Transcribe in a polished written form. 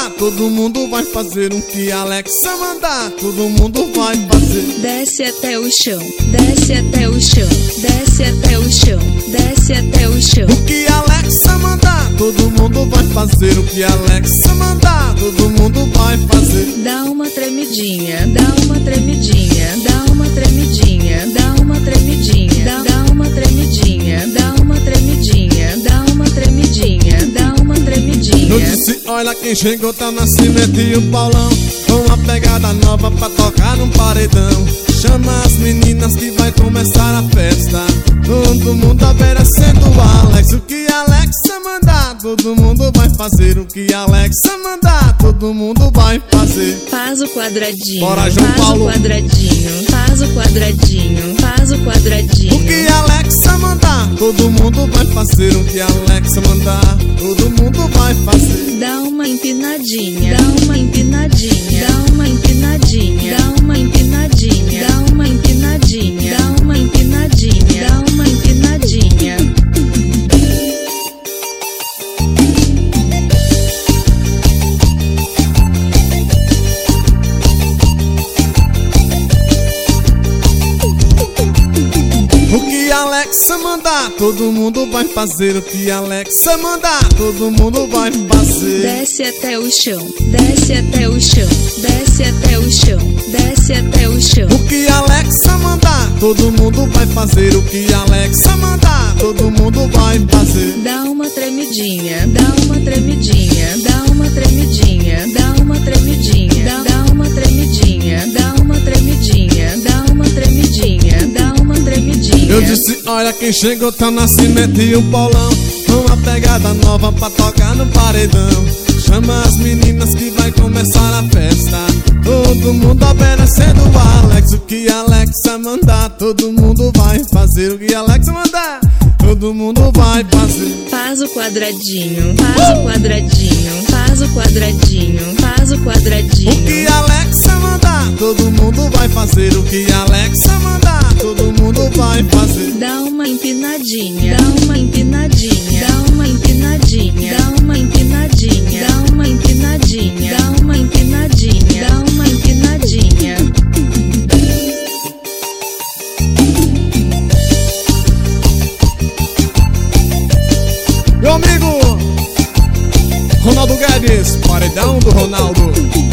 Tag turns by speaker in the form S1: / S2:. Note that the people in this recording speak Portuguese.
S1: mandar, todo mundo vai fazer o que Alexa mandar, todo mundo vai fazer.
S2: Desce até o chão, desce até o chão, desce até o chão, desce até o chão.
S1: O que Alexa mandar, todo mundo vai fazer. O que Alexa mandar, todo mundo vai fazer.
S2: Dá uma tremidinha, dá uma tremidinha, dá uma tremidinha, dá uma tremidinha, dá uma tremidinha, dá uma tremidinha, dá uma tremidinha, dá uma tremidinha.
S1: Eu disse, olha quem chegou, tá Nascimento e o Paulão, com uma pegada nova pra tocar num paredão. Chama as meninas que vai começar a festa, todo mundo obedecendo Alex. O que Alexa mandar, todo mundo vai fazer. O que Alexa mandar, todo mundo vai fazer.
S2: Faz o quadradinho,
S1: bora, João
S2: faz
S1: Paulo.
S2: o quadradinho, faz o quadradinho, faz o quadradinho.
S1: O que Alexa mandar, todo mundo vai fazer. O que Alexa mandar, todo mundo vai fazer.
S2: Dá uma empinadinha, dá uma empinadinha, dá uma empinadinha, dá uma empinadinha, dá uma empinadinha, dá uma empinadinha, dá uma empinadinha.
S1: O que Alexa mandar, todo mundo vai fazer. O que Alexa mandar, todo mundo vai fazer.
S2: Desce até o chão, desce até o chão, desce até o chão, desce até o chão.
S1: O que Alexa mandar, todo mundo vai fazer. O que Alexa mandar, todo mundo vai fazer.
S2: Dá uma tremidinha, dá uma tremidinha, dá uma tremidinha, dá uma tremidinha, dá uma tremidinha, dá uma tremidinha, dá uma tremidinha, dá uma tremidinha.
S1: Eu disse, olha quem chegou, tá Nascimento e o Paulão, com uma pegada nova pra tocar no paredão. Chama as meninas que vai começar a festa, todo mundo obedecendo Alex. O que Alexa mandar, todo mundo vai fazer. O que Alexa mandar, todo mundo vai fazer.
S2: Faz o quadradinho, faz o quadradinho, faz o quadradinho, faz o quadradinho.
S1: O que Alexa mandar, todo mundo vai fazer. O que Alexa mandar, todo mundo vai fazer.
S2: Dá uma empinadinha, dá uma empinadinha, dá uma empinadinha, dá uma empinadinha, dá uma empinadinha, dá uma empinadinha, dá uma empinadinha.
S1: Meu amigo Ronaldo Guedes, paredão do Ronaldo.